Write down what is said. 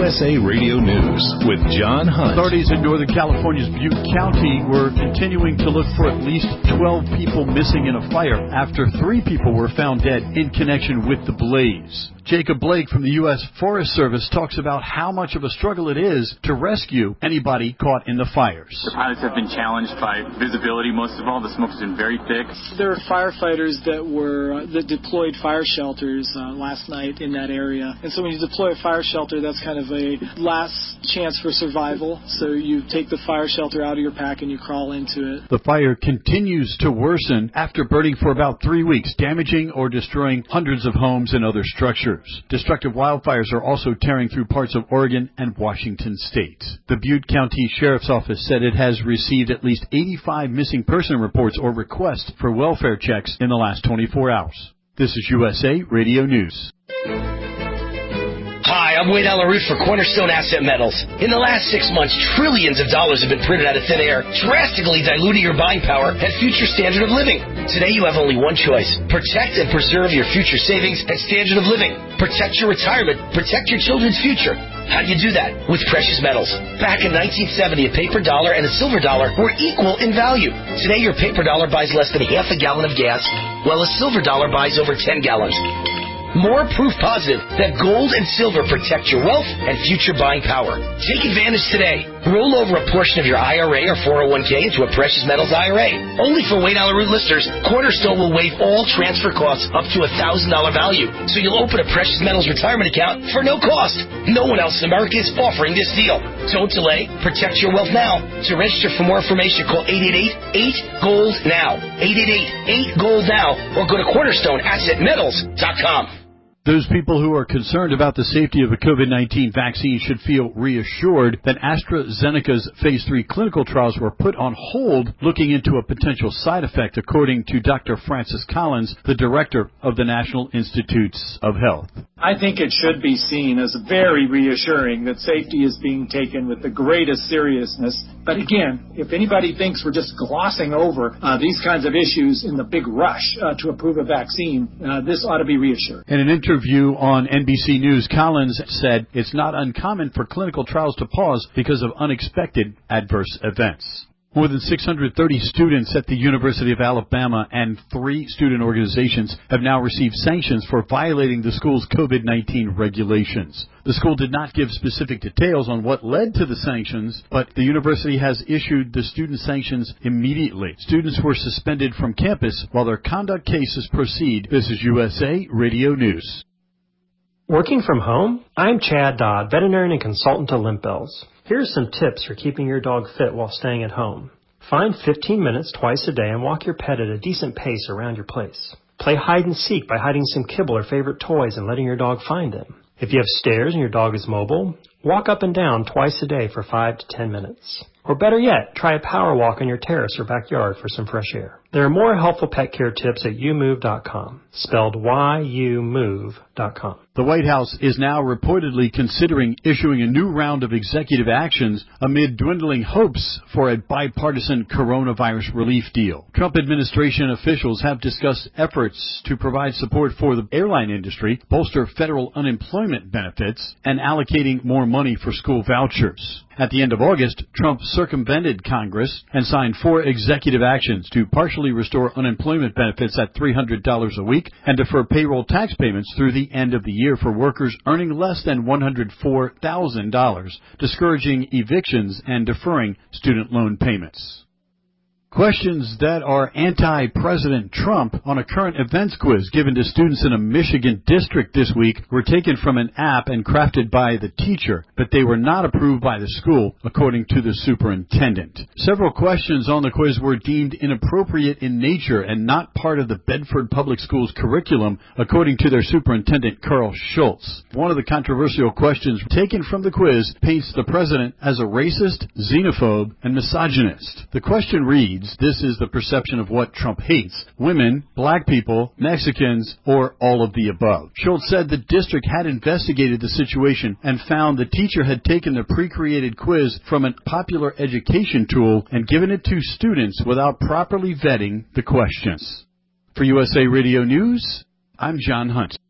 USA Radio News with John Hunt. Authorities in Northern California's Butte County were continuing to look for at least 12 people missing in a fire after 3 people were found dead in connection with the blaze. Jacob Blake from the U.S. Forest Service talks about how much of a struggle it is to rescue anybody caught in the fires. The pilots have been challenged by visibility most of all. The smoke has been very thick. There are firefighters that deployed fire shelters last night in that area. And so when you deploy a fire shelter, that's kind of a last chance for survival. So you take the fire shelter out of your pack and you crawl into it. The fire continues to worsen after burning for about 3 weeks, damaging or destroying hundreds of homes and other structures. Destructive wildfires are also tearing through parts of Oregon and Washington state. The Butte County Sheriff's Office said it has received at least 85 missing person reports or requests for welfare checks in the last 24 hours. This is USA Radio News. Hi, I'm Wade Alaroot for Cornerstone Asset Metals. In the last 6 months, trillions of dollars have been printed out of thin air, drastically diluting your buying power and future standard of living. Today, you have only one choice. Protect and preserve your future savings and standard of living. Protect your retirement. Protect your children's future. How do you do that? With precious metals. Back in 1970, a paper dollar and a silver dollar were equal in value. Today, your paper dollar buys less than half a gallon of gas, while a silver dollar buys over 10 gallons. More proof positive that gold and silver protect your wealth and future buying power. Take advantage today. Roll over a portion of your IRA or 401k into a precious metals IRA. Only for Wade Alaroot listeners, Cornerstone will waive all transfer costs up to $1,000 value. So you'll open a precious metals retirement account for no cost. No one else in America is offering this deal. Don't delay. Protect your wealth now. To register for more information, call 888-8-GOLD-NOW. 888-8-GOLD-NOW or go to cornerstoneassetmetals.com. Those people who are concerned about the safety of a COVID-19 vaccine should feel reassured that AstraZeneca's Phase 3 clinical trials were put on hold looking into a potential side effect, according to Dr. Francis Collins, the director of the National Institutes of Health. I think it should be seen as very reassuring that safety is being taken with the greatest seriousness. But again, if anybody thinks we're just glossing over these kinds of issues in the big rush to approve a vaccine, this ought to be reassuring. In an interview on NBC News, Collins said it's not uncommon for clinical trials to pause because of unexpected adverse events. More than 630 students at the University of Alabama and 3 student organizations have now received sanctions for violating the school's COVID-19 regulations. The school did not give specific details on what led to the sanctions, but the university has issued the student sanctions immediately. Students were suspended from campus while their conduct cases proceed. This is USA Radio News. Working from home? I'm Chad Dodd, veterinarian and consultant to Limp Bells. Here are some tips for keeping your dog fit while staying at home. Find 15 minutes twice a day and walk your pet at a decent pace around your place. Play hide and seek by hiding some kibble or favorite toys and letting your dog find them. If you have stairs and your dog is mobile, walk up and down twice a day for 5 to 10 minutes. Or better yet, try a power walk on your terrace or backyard for some fresh air. There are more helpful pet care tips at youmove.com, spelled youmove.com. The White House is now reportedly considering issuing a new round of executive actions amid dwindling hopes for a bipartisan coronavirus relief deal. Trump administration officials have discussed efforts to provide support for the airline industry, bolster federal unemployment benefits, and allocating more money for school vouchers. At the end of August, Trump circumvented Congress and signed 4 executive actions to partially restore unemployment benefits at $300 a week and defer payroll tax payments through the end of the year for workers earning less than $104,000, discouraging evictions and deferring student loan payments. Questions that are anti-President Trump on a current events quiz given to students in a Michigan district this week were taken from an app and crafted by the teacher, but they were not approved by the school, according to the superintendent. Several questions on the quiz were deemed inappropriate in nature and not part of the Bedford Public Schools curriculum, according to their superintendent, Carl Schultz. One of the controversial questions taken from the quiz paints the president as a racist, xenophobe, and misogynist. The question reads, this is the perception of what Trump hates: women, black people, Mexicans, or all of the above. Schultz said the district had investigated the situation and found the teacher had taken the pre-created quiz from a popular education tool and given it to students without properly vetting the questions. For USA Radio News, I'm John Hunt.